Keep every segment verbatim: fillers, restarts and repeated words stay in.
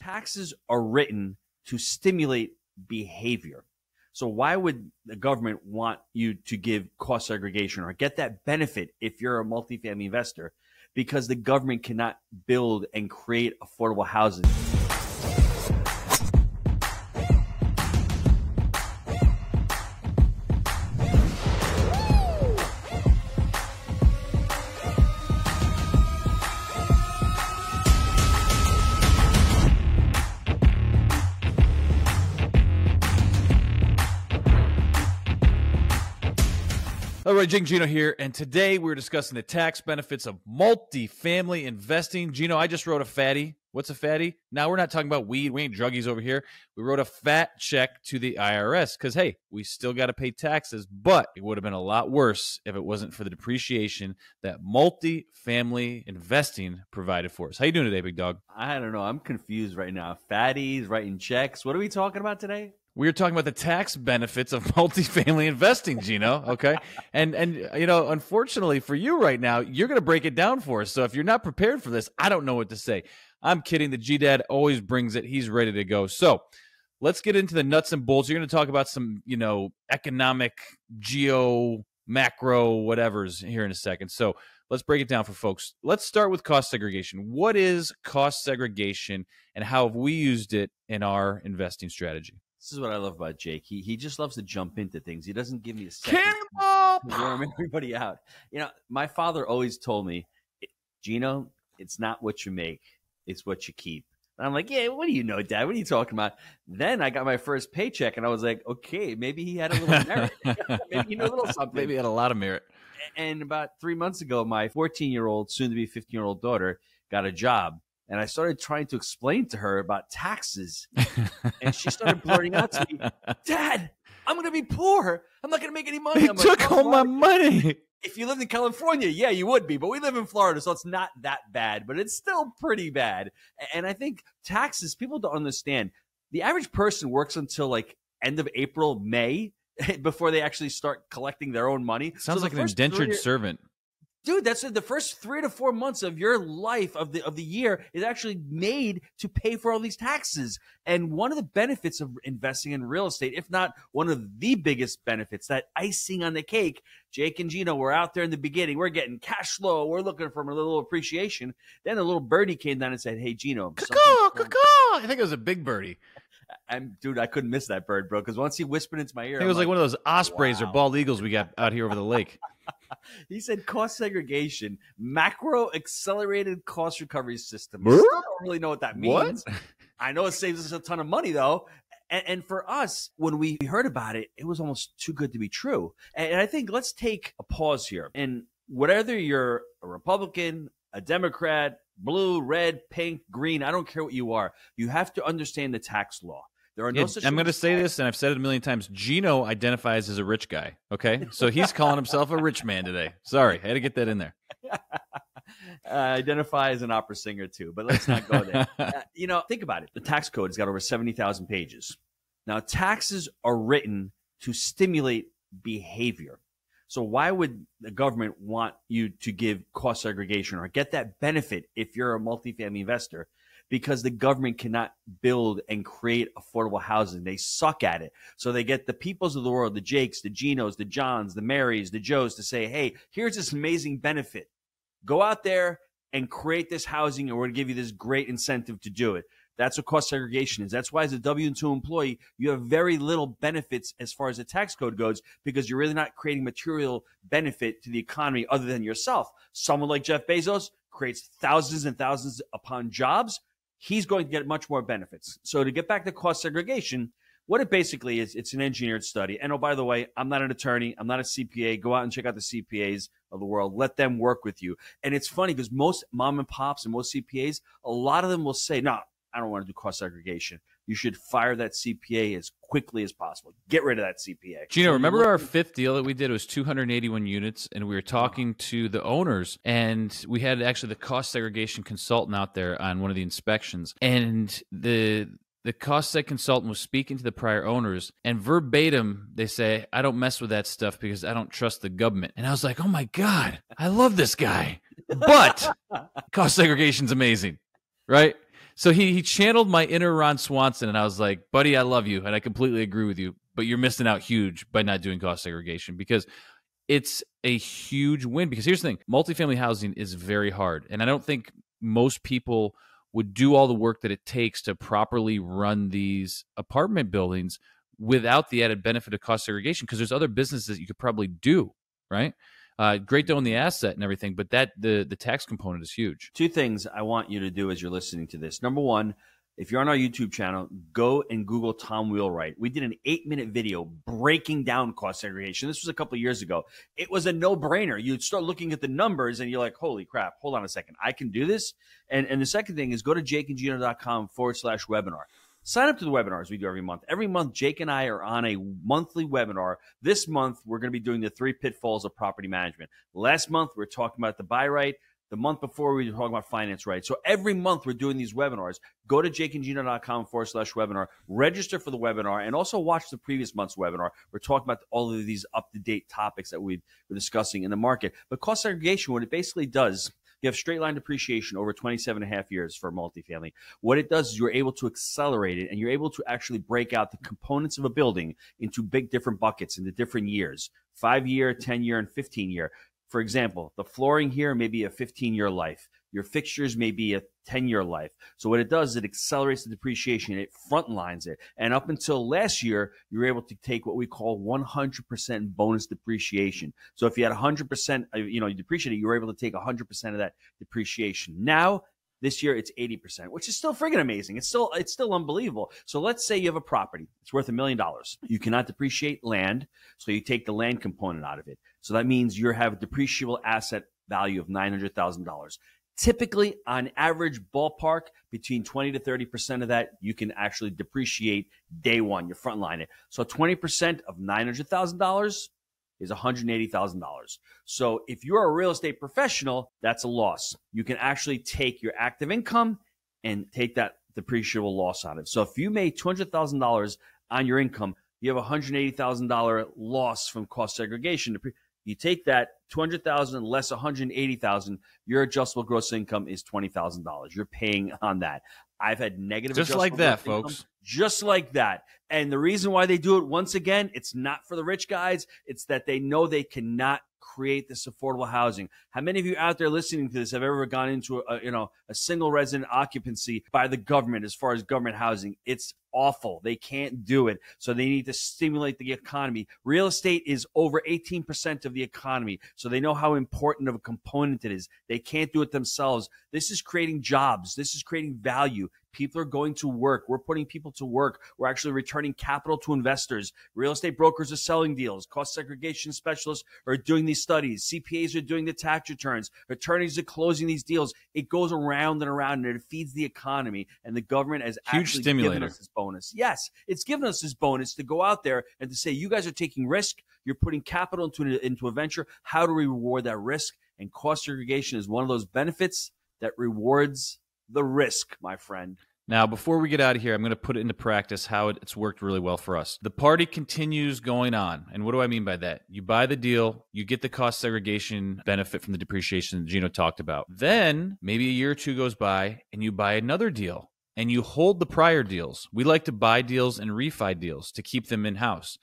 taxes are written to stimulate behavior. So why would the government want you to give cost segregation or get that benefit if you're a multifamily investor? Because the government cannot build and create affordable housing. All right, Jake Gino here, and today we're discussing the tax benefits of multifamily investing. Gino, I just wrote a fatty. What's a fatty? Now, we're not talking about weed. We ain't druggies over here. We wrote a fat check to the I R S because, hey, we still got to pay taxes, but it would have been a lot worse if it wasn't for the depreciation that multifamily investing provided for us. How you doing today, big dog? I don't know. I'm confused right now. Fatties, writing checks. What are we talking about today? We were talking about the tax benefits of multifamily investing, Gino, okay? And, and you know, unfortunately for you right now, you're going to break it down for us. So if you're not prepared for this, I don't know what to say. I'm kidding. The G-Dad always brings it. He's ready to go. So let's get into the nuts and bolts. You're going to talk about some, you know, economic, geo, macro, whatevers here in a second. So let's break it down for folks. Let's start with cost segregation. What is cost segregation and how have we used it in our investing strategy? This is what I love about Jake. He he just loves to jump into things. He doesn't give me a second Cannonball! to worm everybody out. You know, my father always told me, Gino, it's not what you make, it's what you keep. And I'm like, yeah, what do you know, Dad? What are you talking about? Then I got my first paycheck, and I was like, okay, maybe he had a little merit. Maybe he knew a little something. Maybe he had a lot of merit. And about three months ago, my fourteen-year-old, soon-to-be fifteen-year-old daughter got a job. And I started trying to explain to her about taxes. And she started blurting out to me, Dad, I'm going to be poor. I'm not going to make any money. He I'm took like, all oh, my money. If you lived in California, yeah, you would be. But we live in Florida, so it's not that bad. But it's still pretty bad. And I think taxes, people don't understand. The average person works until like end of April, May, before they actually start collecting their own money. Sounds so like an indentured three- servant. Dude, that's the first three to four months of your life of the of the year is actually made to pay for all these taxes. And one of the benefits of investing in real estate, if not one of the biggest benefits, that icing on the cake, Jake and Gino were out there in the beginning. We're getting cash flow. We're looking for a little appreciation. Then a little birdie came down and said, hey, Gino. Caw, caw, caw. I think it was a big birdie. I'm, dude, I couldn't miss that bird, bro, because once he whispered into my ear. I think it was like, like one of those ospreys wow. or bald eagles we got out here over the lake. He said cost segregation, macro accelerated cost recovery system. I still don't really know what that means. What? I know it saves us a ton of money, though. And, and for us, when we heard about it, it was almost too good to be true. And, and I think let's take a pause here. And whether you're a Republican, a Democrat, blue, red, pink, green, I don't care what you are, you have to understand the tax law. There are no Yeah, such I'm going to things say as- this, and I've said it a million times. Gino identifies as a rich guy, okay? So he's calling himself a rich man today. Sorry, I had to get that in there. uh, identify as an opera singer, too, but let's not go there. uh, you know, think about it. The tax code has got over seventy thousand pages. Now, taxes are written to stimulate behavior. So why would the government want you to give cost segregation or get that benefit if you're a multifamily investor? Because the government cannot build and create affordable housing. They suck at it. So they get the peoples of the world, the Jakes, the Ginos, the Johns, the Marys, the Joes to say, hey, here's this amazing benefit. Go out there and create this housing, and we're going to give you this great incentive to do it. That's what cost segregation is. That's why as a W two employee, you have very little benefits as far as the tax code goes because you're really not creating material benefit to the economy other than yourself. Someone like Jeff Bezos creates thousands and thousands upon jobs. He's going to get much more benefits. So to get back to cost segregation, what it basically is, it's an engineered study. And oh, by the way, I'm not an attorney. I'm not a C P A. Go out and check out the C P As of the world. Let them work with you. And it's funny because most mom and pops and most C P As, a lot of them will say, no, I don't want to do cost segregation. You should fire that C P A as quickly as possible. Get rid of that C P A. Gino, So remember look- our fifth deal that we did? It was two hundred eighty-one units, and we were talking to the owners, and we had actually the cost segregation consultant out there on one of the inspections, and the the cost seg consultant was speaking to the prior owners, and verbatim, they say, I don't mess with that stuff because I don't trust the government. And I was like, oh my God, I love this guy. But cost segregation's amazing, right? So he he channeled my inner Ron Swanson, and I was like, buddy, I love you, and I completely agree with you, but you're missing out huge by not doing cost segregation, because it's a huge win. Because here's the thing, multifamily housing is very hard, and I don't think most people would do all the work that it takes to properly run these apartment buildings without the added benefit of cost segregation, because there's other businesses you could probably do, right? Uh, great to own the asset and everything, but that the the tax component is huge. Two things I want you to do as you're listening to this. Number one, if you're on our YouTube channel, go and Google Tom Wheelwright. We did an eight-minute video breaking down cost segregation. This was a couple of years ago. It was a no-brainer. You'd start looking at the numbers, and you're like, holy crap, hold on a second. I can do this? And, and the second thing is go to jakeandgino.com forward slash webinar. Sign up to the webinars we do every month. Every month, Jake and I are on a monthly webinar. This month, we're going to be doing the three pitfalls of property management. Last month, we were talking about the buy right. The month before, we were talking about finance right. So every month, we're doing these webinars. Go to jakeandgino.com forward slash webinar. Register for the webinar, and also watch the previous month's webinar. We're talking about all of these up-to-date topics that we've been discussing in the market. But cost segregation, what it basically does, you have straight line depreciation over twenty-seven and a half years for multifamily. What it does is you're able to accelerate it, and you're able to actually break out the components of a building into big different buckets into different years, five-year, ten-year, and fifteen-year. For example, the flooring here may be a fifteen-year life. Your fixtures may be a ten-year life. So what it does is it accelerates the depreciation. It front lines it. And up until last year, you were able to take what we call one hundred percent bonus depreciation. So if you had one hundred percent, you know, you depreciated, you were able to take one hundred percent of that depreciation. Now, this year, it's eighty percent, which is still friggin' amazing. It's still it's still unbelievable. So let's say you have a property. It's worth a million dollars. You cannot depreciate land, so you take the land component out of it. So that means you have a depreciable asset value of nine hundred thousand dollars. Typically, on average, ballpark, between twenty to thirty percent of that, you can actually depreciate day one. You frontline it. So twenty percent of nine hundred thousand dollars is one hundred eighty thousand dollars. So if you're a real estate professional, that's a loss. You can actually take your active income and take that depreciable loss out of it. So if you made two hundred thousand dollars on your income, you have a one hundred eighty thousand dollars loss from cost segregation. You take that two hundred thousand dollars less one hundred eighty thousand dollars, your adjustable gross income is twenty thousand dollars. You're paying on that. I've had negative just like that, gross income, folks. Just like that. And the reason why they do it, once again, it's not for the rich guys. It's that they know they cannot create this affordable housing. How many of you out there listening to this have ever gone into a, you know, a single resident occupancy by the government as far as government housing? It's awful. They can't do it. So they need to stimulate the economy. Real estate is over eighteen percent of the economy. So they know how important of a component it is. They can't do it themselves. This is creating jobs. This is creating value. People are going to work. We're putting people to work. We're actually returning capital to investors. Real estate brokers are selling deals. Cost segregation specialists are doing these studies. C P As are doing the tax returns. Attorneys are closing these deals. It goes around and around, and it feeds the economy. And the government has Huge actually stimulator. given us this bonus. Yes, it's given us this bonus to go out there and to say, you guys are taking risk. You're putting capital into, into a venture. How do we reward that risk? And cost segregation is one of those benefits that rewards the risk, my friend. Now, before we get out of here, I'm going to put it into practice how it, it's worked really well for us. The party continues going on. And what do I mean by that? You buy the deal, you get the cost segregation benefit from the depreciation that Gino talked about. Then maybe a year or two goes by and you buy another deal and you hold the prior deals. We like to buy deals and refi deals to keep them in-house.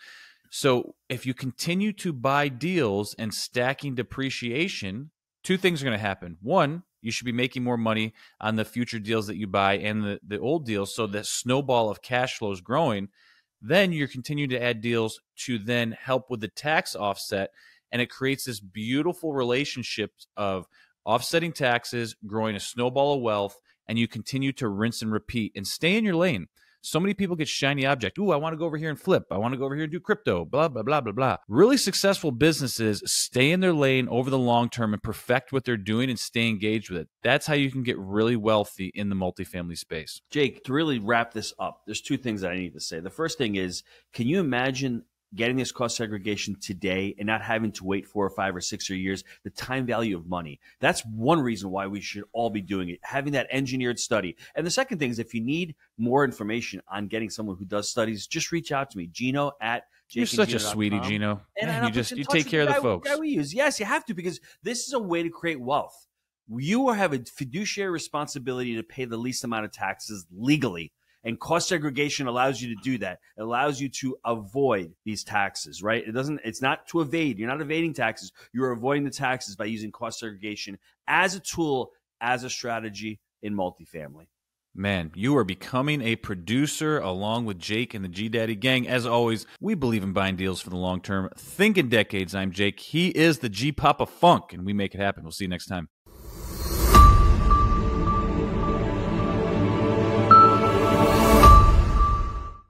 So if you continue to buy deals and stacking depreciation, two things are going to happen. One, you should be making more money on the future deals that you buy and the, the old deals, so that snowball of cash flow is growing. Then you're continuing to add deals to then help with the tax offset, and it creates this beautiful relationship of offsetting taxes, growing a snowball of wealth, and you continue to rinse and repeat and stay in your lane. So many people get shiny object. Ooh, I want to go over here and flip. I want to go over here and do crypto, blah, blah, blah, blah, blah. Really successful businesses stay in their lane over the long term and perfect what they're doing and stay engaged with it. That's how you can get really wealthy in the multifamily space. Jake, to really wrap this up, there's two things that I need to say. The first thing is, can you imagine getting this cost segregation today and not having to wait four or five or six or years, the time value of money? That's one reason why we should all be doing it, having that engineered study. And the second thing is, if you need more information on getting someone who does studies, just reach out to me, Gino at You're such a sweetie, Gino. And Man, you just you take care of the the guy, folks. guy we use. Yes, you have to, because this is a way to create wealth. You have a fiduciary responsibility to pay the least amount of taxes legally. And cost segregation allows you to do that. It allows you to avoid these taxes, right? It doesn't, it's not to evade. You're not evading taxes. You're avoiding the taxes by using cost segregation as a tool, as a strategy in multifamily. Man, you are becoming a producer along with Jake and the G Daddy gang. As always, we believe in buying deals for the long term. Think in decades. I'm Jake. He is the G Papa Funk, and we make it happen. We'll see you next time.